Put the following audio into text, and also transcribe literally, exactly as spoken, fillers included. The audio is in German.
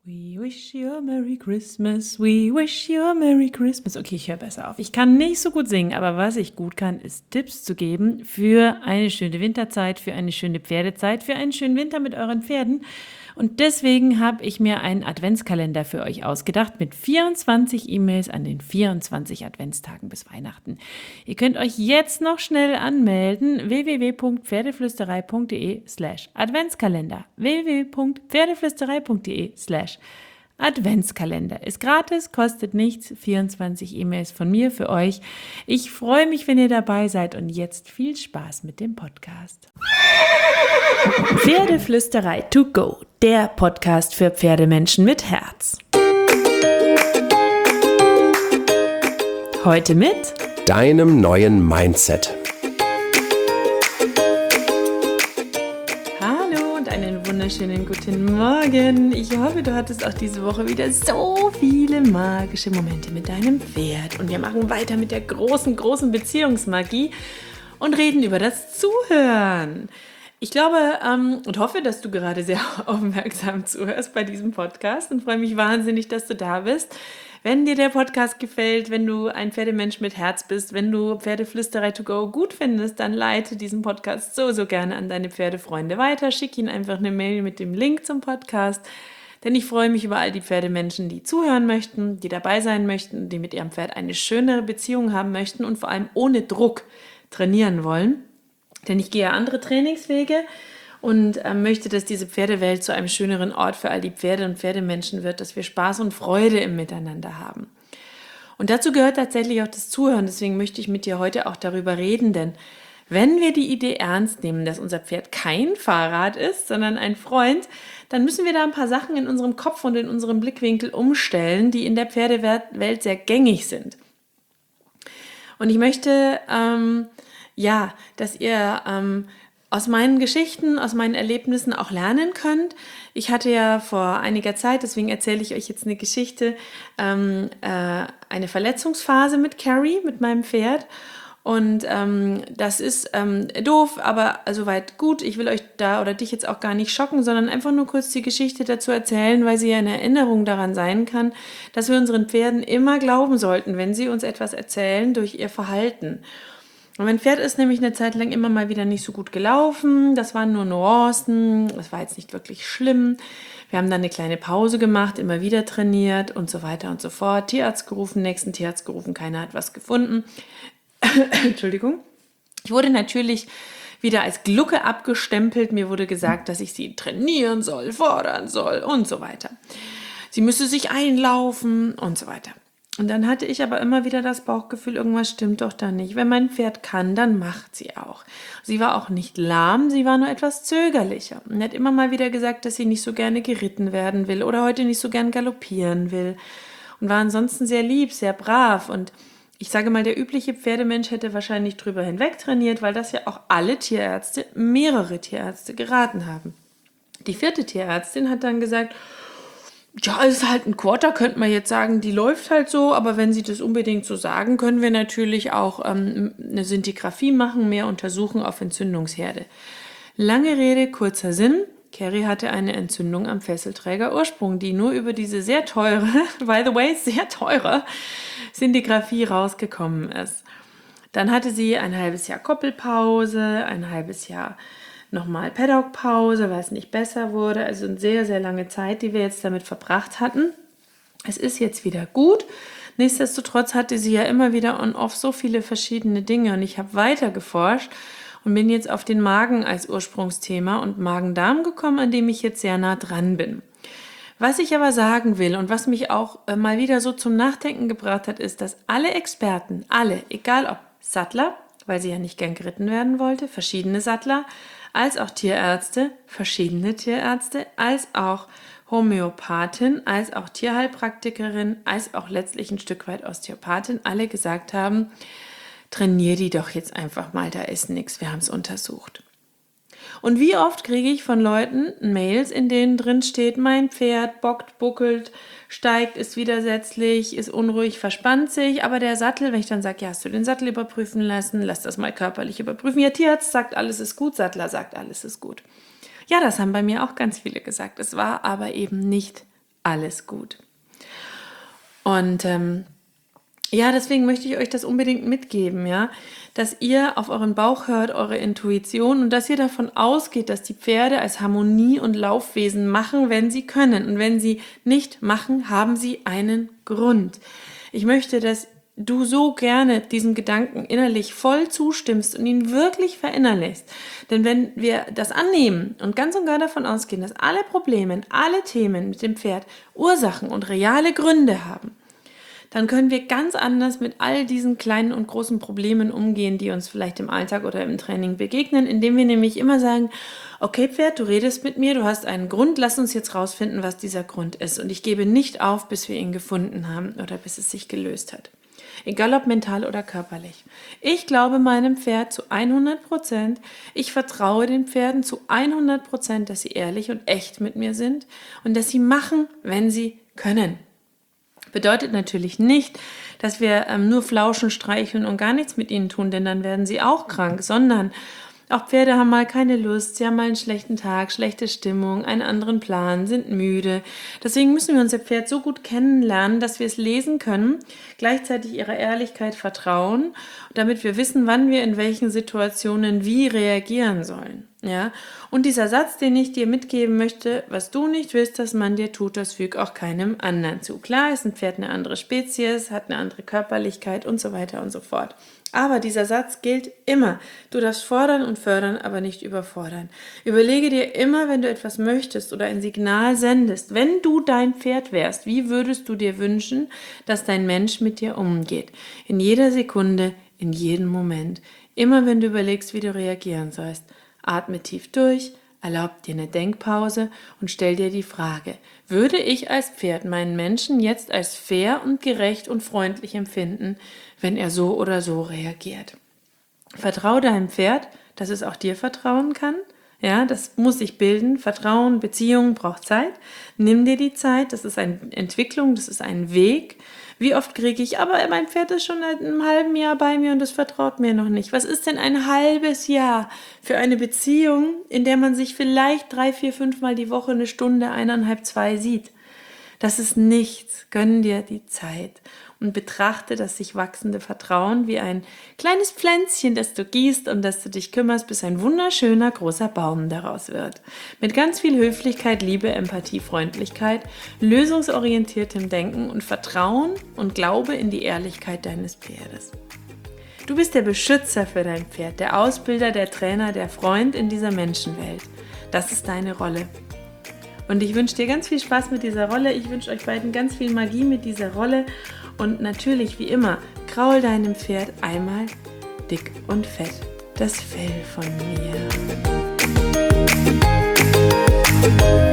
We wish you a Merry Christmas, we wish you a Merry Christmas. Okay, ich höre besser auf. Ich kann nicht so gut singen, aber was ich gut kann, ist Tipps zu geben für eine schöne Winterzeit, für eine schöne Pferdezeit, für einen schönen Winter mit euren Pferden. Und deswegen habe ich mir einen Adventskalender für euch ausgedacht mit vierundzwanzig E-Mails an den vierundzwanzig Adventstagen bis Weihnachten. Ihr könnt euch jetzt noch schnell anmelden. w w w punkt pferdeflüsterei punkt d e slash Adventskalender. w w w punkt pferdeflüsterei punkt d e slash Adventskalender. Ist gratis, kostet nichts. vierundzwanzig E-Mails von mir für euch. Ich freue mich, wenn ihr dabei seid und jetzt viel Spaß mit dem Podcast. Pferdeflüsterei to go, der Podcast für Pferdemenschen mit Herz. Heute mit deinem neuen Mindset. Hallo und einen wunderschönen guten Morgen. Ich hoffe, du hattest auch diese Woche wieder so viele magische Momente mit deinem Pferd. Und wir machen weiter mit der großen, großen Beziehungsmagie und reden über das Zuhören. Ich glaube ähm, und hoffe, dass du gerade sehr aufmerksam zuhörst bei diesem Podcast und freue mich wahnsinnig, dass du da bist. Wenn dir der Podcast gefällt, wenn du ein Pferdemensch mit Herz bist, wenn du Pferdeflüsterei to go gut findest, dann leite diesen Podcast so, so gerne an deine Pferdefreunde weiter. Schick ihnen einfach eine Mail mit dem Link zum Podcast, denn ich freue mich über all die Pferdemenschen, die zuhören möchten, die dabei sein möchten, die mit ihrem Pferd eine schönere Beziehung haben möchten und vor allem ohne Druck trainieren wollen. Denn ich gehe ja andere Trainingswege und äh, möchte, dass diese Pferdewelt zu einem schöneren Ort für all die Pferde und Pferdemenschen wird, dass wir Spaß und Freude im Miteinander haben. Und dazu gehört tatsächlich auch das Zuhören. Deswegen möchte ich mit dir heute auch darüber reden, denn wenn wir die Idee ernst nehmen, dass unser Pferd kein Fahrrad ist, sondern ein Freund, dann müssen wir da ein paar Sachen in unserem Kopf und in unserem Blickwinkel umstellen, die in der Pferdewelt sehr gängig sind. Und ich möchte ähm, ja, dass ihr ähm, aus meinen Geschichten, aus meinen Erlebnissen auch lernen könnt. Ich hatte ja vor einiger Zeit, deswegen erzähle ich euch jetzt eine Geschichte, ähm, äh, eine Verletzungsphase mit Carrie, mit meinem Pferd. Und ähm, das ist ähm, doof, aber soweit gut. Ich will euch da oder dich jetzt auch gar nicht schocken, sondern einfach nur kurz die Geschichte dazu erzählen, weil sie ja eine Erinnerung daran sein kann, dass wir unseren Pferden immer glauben sollten, wenn sie uns etwas erzählen, durch ihr Verhalten. Und mein Pferd ist nämlich eine Zeit lang immer mal wieder nicht so gut gelaufen. Das waren nur Nuancen, das war jetzt nicht wirklich schlimm. Wir haben dann eine kleine Pause gemacht, immer wieder trainiert und so weiter und so fort. Tierarzt gerufen, nächsten Tierarzt gerufen, keiner hat was gefunden. Entschuldigung. Ich wurde natürlich wieder als Glucke abgestempelt. Mir wurde gesagt, dass ich sie trainieren soll, fordern soll und so weiter. Sie müsse sich einlaufen und so weiter. Und dann hatte ich aber immer wieder das Bauchgefühl, irgendwas stimmt doch da nicht. Wenn mein Pferd kann, dann macht sie auch. Sie war auch nicht lahm, sie war nur etwas zögerlicher. Und hat immer mal wieder gesagt, dass sie nicht so gerne geritten werden will oder heute nicht so gern galoppieren will. Und war ansonsten sehr lieb, sehr brav. Und ich sage mal, der übliche Pferdemensch hätte wahrscheinlich drüber hinweg trainiert, weil das ja auch alle Tierärzte, mehrere Tierärzte geraten haben. Die vierte Tierärztin hat dann gesagt, ja, es ist halt ein Quarter, könnte man jetzt sagen, die läuft halt so, aber wenn Sie das unbedingt so sagen, können wir natürlich auch ähm, eine Sintigraphie machen, mehr untersuchen auf Entzündungsherde. Lange Rede, kurzer Sinn. Carrie hatte eine Entzündung am Fesselträgerursprung, die nur über diese sehr teure, by the way, sehr teure Sintigraphie rausgekommen ist. Dann hatte sie ein halbes Jahr Koppelpause, ein halbes Jahr nochmal Paddock-Pause, weil es nicht besser wurde. Also eine sehr, sehr lange Zeit, die wir jetzt damit verbracht hatten. Es ist jetzt wieder gut. Nichtsdestotrotz hatte sie ja immer wieder on-off so viele verschiedene Dinge. Und ich habe weiter geforscht und bin jetzt auf den Magen als Ursprungsthema und Magen-Darm gekommen, an dem ich jetzt sehr nah dran bin. Was ich aber sagen will und was mich auch äh, mal wieder so zum Nachdenken gebracht hat, ist, dass alle Experten, alle, egal ob Sattler, weil sie ja nicht gern geritten werden wollte, verschiedene Sattler, als auch Tierärzte, verschiedene Tierärzte, als auch Homöopathin, als auch Tierheilpraktikerin, als auch letztlich ein Stück weit Osteopathin, alle gesagt haben, trainier die doch jetzt einfach mal, da ist nichts, wir haben es untersucht. Und wie oft kriege ich von Leuten Mails, in denen drin steht, mein Pferd bockt, buckelt, steigt, ist widersetzlich, ist unruhig, verspannt sich, aber der Sattel, wenn ich dann sage, ja, hast du den Sattel überprüfen lassen, lass das mal körperlich überprüfen. Ja, Tierarzt sagt, alles ist gut, Sattler sagt, alles ist gut. Ja, das haben bei mir auch ganz viele gesagt. Es war aber eben nicht alles gut. Und ähm, ja, deswegen möchte ich euch das unbedingt mitgeben, ja, dass ihr auf euren Bauch hört, eure Intuition und dass ihr davon ausgeht, dass die Pferde als Harmonie- und Laufwesen machen, wenn sie können. Und wenn sie nicht machen, haben sie einen Grund. Ich möchte, dass du so gerne diesem Gedanken innerlich voll zustimmst und ihn wirklich verinnerlichst. Denn wenn wir das annehmen und ganz und gar davon ausgehen, dass alle Probleme, alle Themen mit dem Pferd Ursachen und reale Gründe haben, dann können wir ganz anders mit all diesen kleinen und großen Problemen umgehen, die uns vielleicht im Alltag oder im Training begegnen, indem wir nämlich immer sagen, okay Pferd, du redest mit mir, du hast einen Grund, lass uns jetzt rausfinden, was dieser Grund ist. Und ich gebe nicht auf, bis wir ihn gefunden haben oder bis es sich gelöst hat. Egal ob mental oder körperlich. Ich glaube meinem Pferd zu hundert Prozent, ich vertraue den Pferden zu hundert Prozent, dass sie ehrlich und echt mit mir sind und dass sie machen, wenn sie können. Bedeutet natürlich nicht, dass wir ähm, nur flauschen, streicheln und gar nichts mit ihnen tun, denn dann werden sie auch krank, sondern auch Pferde haben mal keine Lust, sie haben mal einen schlechten Tag, schlechte Stimmung, einen anderen Plan, sind müde. Deswegen müssen wir unser Pferd so gut kennenlernen, dass wir es lesen können, gleichzeitig ihrer Ehrlichkeit vertrauen, damit wir wissen, wann wir in welchen Situationen wie reagieren sollen. Ja? Und dieser Satz, den ich dir mitgeben möchte, was du nicht willst, dass man dir tut, das füg auch keinem anderen zu. Klar ist ein Pferd eine andere Spezies, hat eine andere Körperlichkeit und so weiter und so fort. Aber dieser Satz gilt immer. Du darfst fordern und fördern, aber nicht überfordern. Überlege dir immer, wenn du etwas möchtest oder ein Signal sendest, wenn du dein Pferd wärst, wie würdest du dir wünschen, dass dein Mensch mit dir umgeht? In jeder Sekunde, in jedem Moment. Immer wenn du überlegst, wie du reagieren sollst. Atme tief durch, erlaub dir eine Denkpause und stell dir die Frage, würde ich als Pferd meinen Menschen jetzt als fair und gerecht und freundlich empfinden, wenn er so oder so reagiert? Vertraue deinem Pferd, dass es auch dir vertrauen kann. Ja, das muss sich bilden. Vertrauen, Beziehung braucht Zeit. Nimm dir die Zeit, das ist eine Entwicklung, das ist ein Weg. Wie oft kriege ich, aber mein Pferd ist schon seit einem halben Jahr bei mir und es vertraut mir noch nicht. Was ist denn ein halbes Jahr für eine Beziehung, in der man sich vielleicht drei, vier, fünf Mal die Woche eine Stunde, eineinhalb, zwei sieht? Das ist nichts. Gönn dir die Zeit und betrachte das sich wachsende Vertrauen wie ein kleines Pflänzchen, das du gießt und das du dich kümmerst, bis ein wunderschöner großer Baum daraus wird. Mit ganz viel Höflichkeit, Liebe, Empathie, Freundlichkeit, lösungsorientiertem Denken und Vertrauen und Glaube in die Ehrlichkeit deines Pferdes. Du bist der Beschützer für dein Pferd, der Ausbilder, der Trainer, der Freund in dieser Menschenwelt. Das ist deine Rolle. Und ich wünsche dir ganz viel Spaß mit dieser Rolle. Ich wünsche euch beiden ganz viel Magie mit dieser Rolle. Und natürlich, wie immer, kraul deinem Pferd einmal dick und fett das Fell von mir.